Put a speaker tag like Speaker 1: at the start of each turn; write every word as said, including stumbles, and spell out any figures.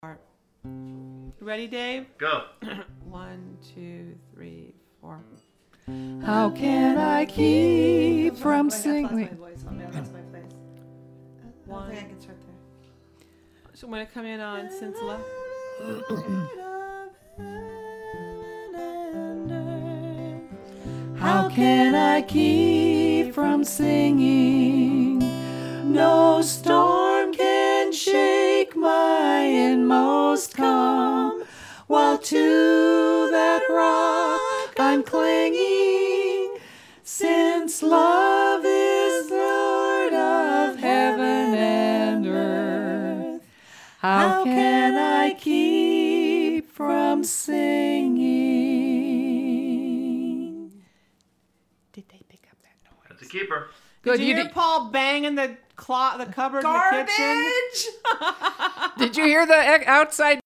Speaker 1: You ready, Dave?
Speaker 2: Go.
Speaker 1: One, two, three, four.
Speaker 3: How can I keep from
Speaker 4: Wait, I
Speaker 3: singing?
Speaker 4: lost my voice. Hold on, I lost my place. I don't think I can start there.
Speaker 1: So I'm going to come in on Cincilla.
Speaker 3: How can I keep from singing? No storm can shake my inmost calm, while to that rock I'm clinging, since love is Lord of heaven and earth. How can I keep from singing?
Speaker 1: Did they pick up that noise?
Speaker 2: That's a keeper.
Speaker 3: Good.
Speaker 1: Did you,
Speaker 3: You
Speaker 1: hear
Speaker 3: did,
Speaker 1: Paul banging the clock, the cupboard in the kitchen?
Speaker 3: did you hear the e- outside